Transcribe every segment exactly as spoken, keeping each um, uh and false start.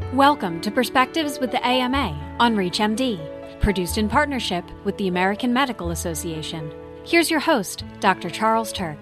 Welcome to Perspectives with the A M A on ReachMD, produced in partnership with the American Medical Association. Here's your host, Doctor Charles Turck.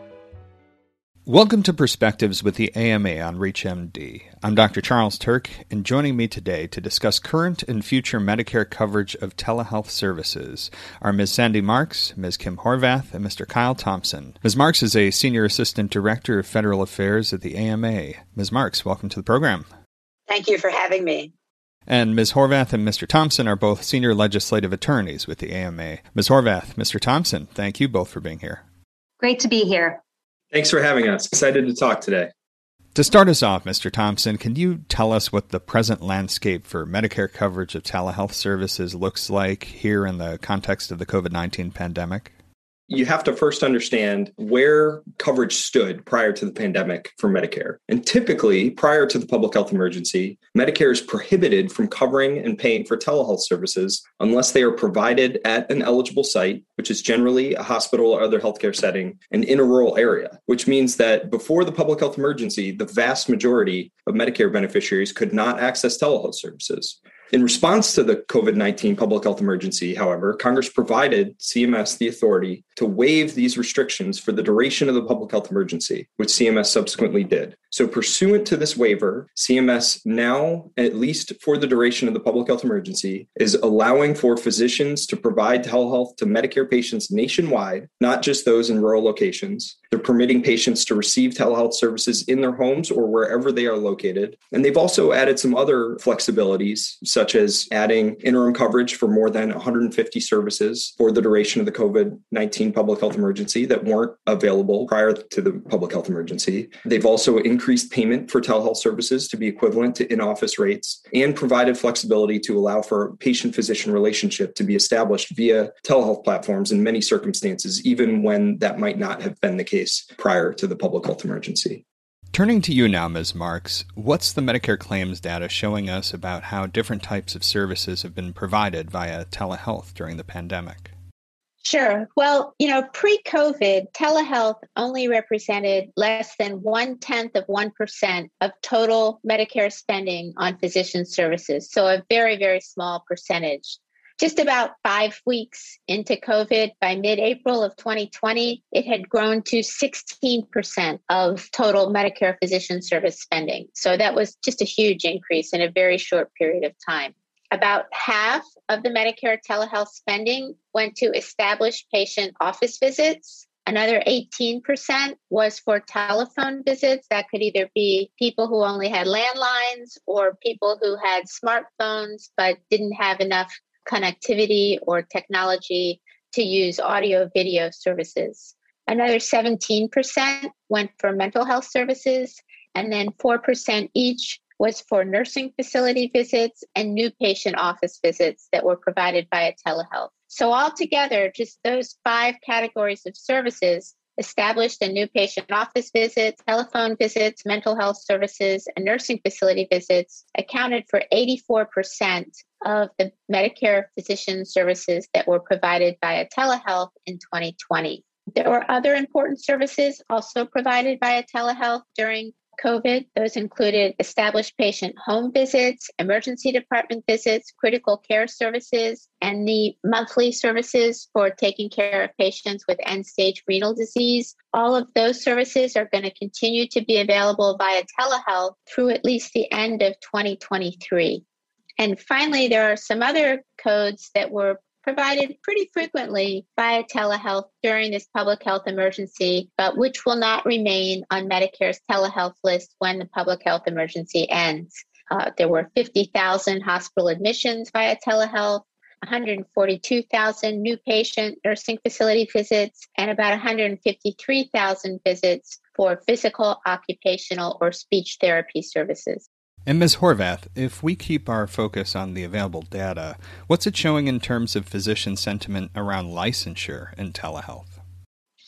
Welcome to Perspectives with the A M A on ReachMD. I'm Doctor Charles Turck, and joining me today to discuss current and future Medicare coverage of telehealth services are Miz Sandy Marks, Miz Kim Horvath, and Mister Kyle Thompson. Miz Marks is a Senior Assistant Director of Federal Affairs at the A M A. Miz Marks, welcome to the program. Thank you for having me. And Miz Horvath and Mister Thompson are both Senior Legislative Attorneys with the A M A. Miz Horvath, Mister Thompson, thank you both for being here. Great to be here. Thanks for having us. Excited to talk today. To start us off, Mister Thompson, can you tell us what the present landscape for Medicare coverage of telehealth services looks like here in the context of the covid nineteen pandemic? You have to first understand where coverage stood prior to the pandemic for Medicare. And typically, prior to the public health emergency, Medicare is prohibited from covering and paying for telehealth services unless they are provided at an eligible site, which is generally a hospital or other healthcare setting, and in a rural area, which means that before the public health emergency, the vast majority of Medicare beneficiaries could not access telehealth services. In response to the covid nineteen public health emergency, however, Congress provided C M S the authority to waive these restrictions for the duration of the public health emergency, which C M S subsequently did. So pursuant to this waiver, C M S now, at least for the duration of the public health emergency, is allowing for physicians to provide telehealth to Medicare patients nationwide, not just those in rural locations. They're permitting patients to receive telehealth services in their homes or wherever they are located. And they've also added some other flexibilities, such as adding interim coverage for more than one hundred fifty services for the duration of the covid nineteen public health emergency that weren't available prior to the public health emergency. They've also increased payment for telehealth services to be equivalent to in-office rates and provided flexibility to allow for a patient-physician relationship to be established via telehealth platforms in many circumstances, even when that might not have been the case prior to the public health emergency. Turning to you now, Miz Marks, what's the Medicare claims data showing us about how different types of services have been provided via telehealth during the pandemic? Sure. Well, you know, pre-COVID, telehealth only represented less than one-tenth of one percent of total Medicare spending on physician services. So a very, very small percentage. Just about five weeks into COVID, by mid-April of twenty twenty, it had grown to sixteen percent of total Medicare physician service spending. So that was just a huge increase in a very short period of time. About half of the Medicare telehealth spending went to established patient office visits. Another eighteen percent was for telephone visits. That could either be people who only had landlines or people who had smartphones but didn't have enough connectivity or technology to use audio video services. Another seventeen percent went for mental health services, and then four percent each was for nursing facility visits and new patient office visits that were provided via telehealth. So altogether, just those five categories of services, established and new patient office visits, telephone visits, mental health services, and nursing facility visits, accounted for eighty-four percent of the Medicare physician services that were provided via telehealth in twenty twenty. There were other important services also provided via telehealth during COVID. Those included established patient home visits, emergency department visits, critical care services, and the monthly services for taking care of patients with end-stage renal disease. All of those services are going to continue to be available via telehealth through at least the end of twenty twenty-three. And finally, there are some other codes that were provided pretty frequently via telehealth during this public health emergency, but which will not remain on Medicare's telehealth list when the public health emergency ends. Uh, there were fifty thousand hospital admissions via telehealth, one hundred forty-two thousand new patient nursing facility visits, and about one hundred fifty-three thousand visits for physical, occupational, or speech therapy services. And Miz Horvath, if we keep our focus on the available data, what's it showing in terms of physician sentiment around licensure in telehealth?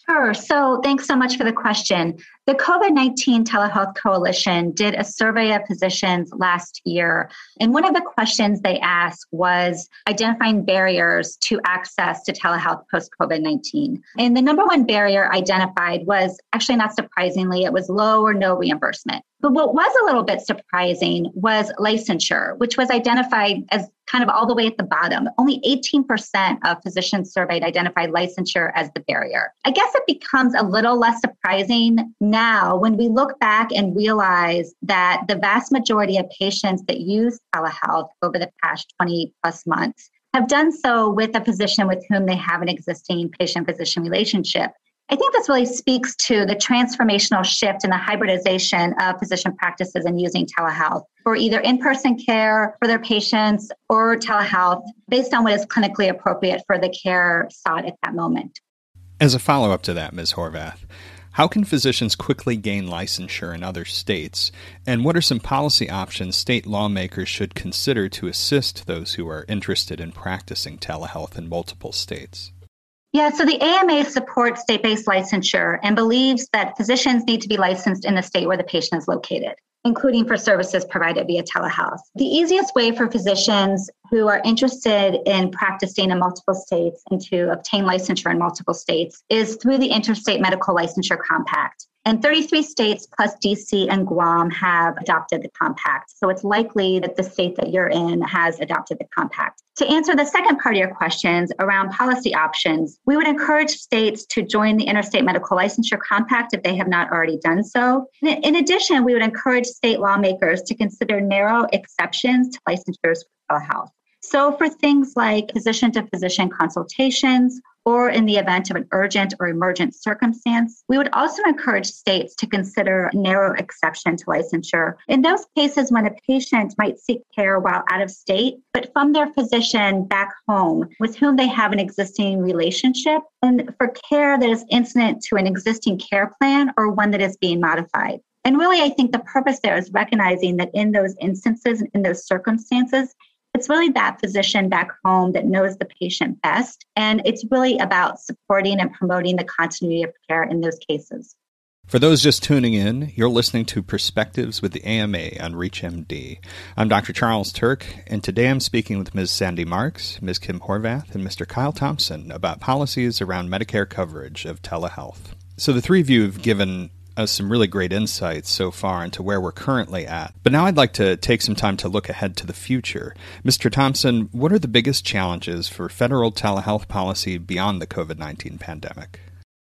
Sure. So thanks so much for the question. The COVID nineteen Telehealth Coalition did a survey of physicians last year. And one of the questions they asked was identifying barriers to access to telehealth post-COVID nineteen. And the number one barrier identified was, actually not surprisingly, it was low or no reimbursement. But what was a little bit surprising was licensure, which was identified as kind of all the way at the bottom. Only eighteen percent of physicians surveyed identified licensure as the barrier. I guess it becomes a little less surprising now when we look back and realize that the vast majority of patients that use telehealth over the past twenty plus months have done so with a physician with whom they have an existing patient-physician relationship. I think this really speaks to the transformational shift in the hybridization of physician practices and using telehealth for either in-person care for their patients or telehealth based on what is clinically appropriate for the care sought at that moment. As a follow-up to that, Miz Horvath, how can physicians quickly gain licensure in other states? And what are some policy options state lawmakers should consider to assist those who are interested in practicing telehealth in multiple states? Yeah, so the A M A supports state-based licensure and believes that physicians need to be licensed in the state where the patient is located, including for services provided via telehealth. The easiest way for physicians who are interested in practicing in multiple states and to obtain licensure in multiple states is through the Interstate Medical Licensure Compact. And thirty-three states plus D C and Guam have adopted the compact. So it's likely that the state that you're in has adopted the compact. To answer the second part of your questions around policy options, we would encourage states to join the Interstate Medical Licensure Compact if they have not already done so. In addition, we would encourage state lawmakers to consider narrow exceptions to licensures for telehealth. So for things like physician-to-physician consultations, or in the event of an urgent or emergent circumstance, we would also encourage states to consider a narrow exception to licensure in those cases when a patient might seek care while out of state, but from their physician back home with whom they have an existing relationship, and for care that is incident to an existing care plan or one that is being modified. And really, I think the purpose there is recognizing that in those instances, in those circumstances, it's really that physician back home that knows the patient best. And it's really about supporting and promoting the continuity of care in those cases. For those just tuning in, you're listening to Perspectives with the A M A on ReachMD. I'm Doctor Charles Turk, and today I'm speaking with Miz Sandy Marks, Miz Kim Horvath, and Mister Kyle Thompson about policies around Medicare coverage of telehealth. So the three of you have given us some really great insights so far into where we're currently at. But now I'd like to take some time to look ahead to the future. Mister Thompson, what are the biggest challenges for federal telehealth policy beyond the COVID nineteen pandemic?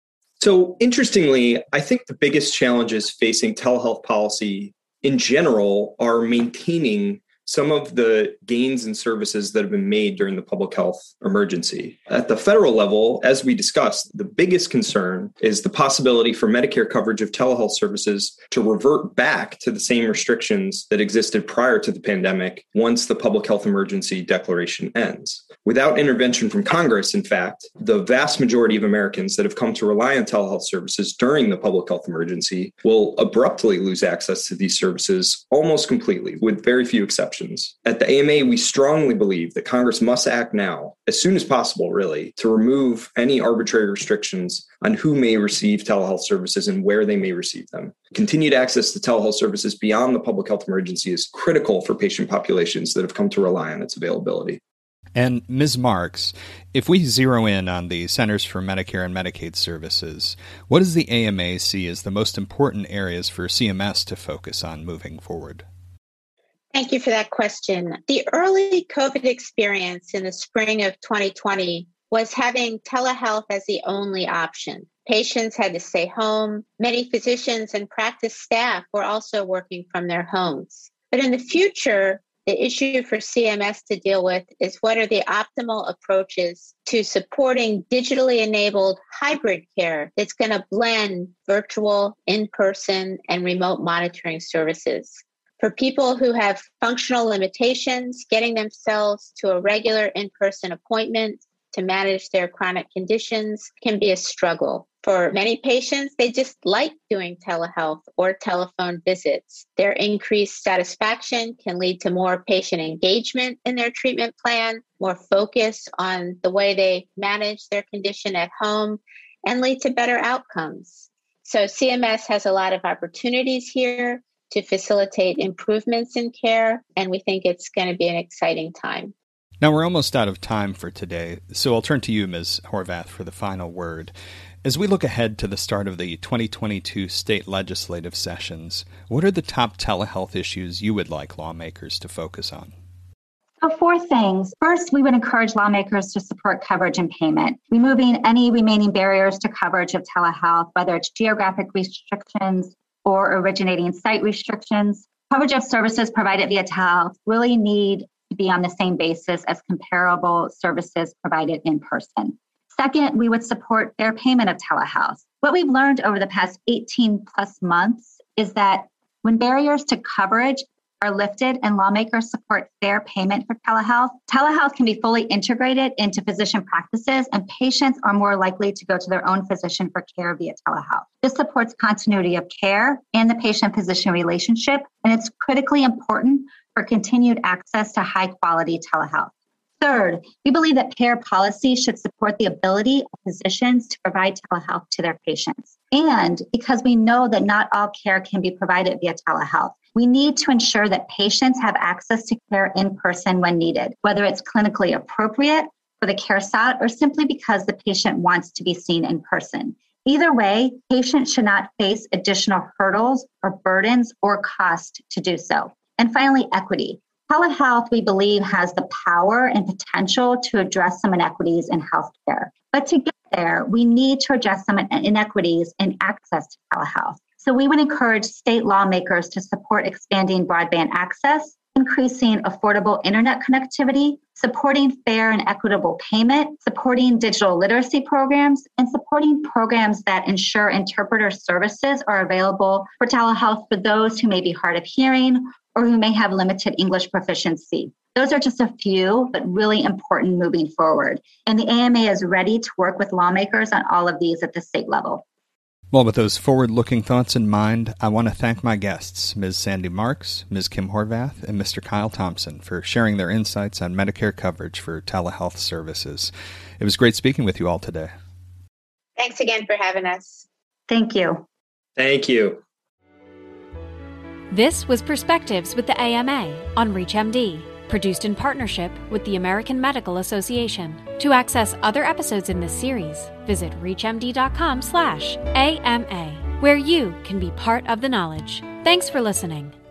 So interestingly, I think the biggest challenges facing telehealth policy in general are maintaining some of the gains and services that have been made during the public health emergency. At the federal level, as we discussed, the biggest concern is the possibility for Medicare coverage of telehealth services to revert back to the same restrictions that existed prior to the pandemic once the public health emergency declaration ends. Without intervention from Congress, in fact, the vast majority of Americans that have come to rely on telehealth services during the public health emergency will abruptly lose access to these services almost completely, with very few exceptions. At the A M A, we strongly believe that Congress must act now, as soon as possible, really, to remove any arbitrary restrictions on who may receive telehealth services and where they may receive them. Continued access to telehealth services beyond the public health emergency is critical for patient populations that have come to rely on its availability. And Miz Marks, if we zero in on the Centers for Medicare and Medicaid Services, what does the A M A see as the most important areas for C M S to focus on moving forward? Thank you for that question. The early COVID experience in the spring of twenty twenty was having telehealth as the only option. Patients had to stay home. Many physicians and practice staff were also working from their homes. But in the future, the issue for C M S to deal with is what are the optimal approaches to supporting digitally enabled hybrid care that's going to blend virtual, in-person, and remote monitoring services. For people who have functional limitations, getting themselves to a regular in-person appointment to manage their chronic conditions can be a struggle. For many patients, they just like doing telehealth or telephone visits. Their increased satisfaction can lead to more patient engagement in their treatment plan, more focus on the way they manage their condition at home, and lead to better outcomes. So C M S has a lot of opportunities here to facilitate improvements in care, and we think it's going to be an exciting time. Now, we're almost out of time for today, so I'll turn to you, Miz Horvath, for the final word. As we look ahead to the start of the twenty twenty-two state legislative sessions, what are the top telehealth issues you would like lawmakers to focus on? So four things. First, we would encourage lawmakers to support coverage and payment, removing any remaining barriers to coverage of telehealth, whether it's geographic restrictions or originating site restrictions. Coverage of services provided via telehealth really need to be on the same basis as comparable services provided in person. Second, we would support fair payment of telehealth. What we've learned over the past eighteen plus months is that when barriers to coverage are lifted and lawmakers support fair payment for telehealth, telehealth can be fully integrated into physician practices and patients are more likely to go to their own physician for care via telehealth. This supports continuity of care and the patient-physician relationship, and it's critically important for continued access to high-quality telehealth. Third, we believe that payer policy should support the ability of physicians to provide telehealth to their patients. And because we know that not all care can be provided via telehealth, we need to ensure that patients have access to care in person when needed, whether it's clinically appropriate for the care sought or simply because the patient wants to be seen in person. Either way, patients should not face additional hurdles or burdens or cost to do so. And finally, equity. Telehealth, we believe, has the power and potential to address some inequities in healthcare. But to get there, we need to address some inequities in access to telehealth. So we would encourage state lawmakers to support expanding broadband access, increasing affordable internet connectivity, supporting fair and equitable payment, supporting digital literacy programs, and supporting programs that ensure interpreter services are available for telehealth for those who may be hard of hearing or who may have limited English proficiency. Those are just a few, but really important moving forward. And the A M A is ready to work with lawmakers on all of these at the state level. Well, with those forward-looking thoughts in mind, I want to thank my guests, Miz Sandy Marks, Miz Kim Horvath, and Mister Kyle Thompson for sharing their insights on Medicare coverage for telehealth services. It was great speaking with you all today. Thanks again for having us. Thank you. Thank you. This was Perspectives with the A M A on ReachMD, produced in partnership with the American Medical Association. To access other episodes in this series, visit reachmd.com slash AMA, where you can be part of the knowledge. Thanks for listening.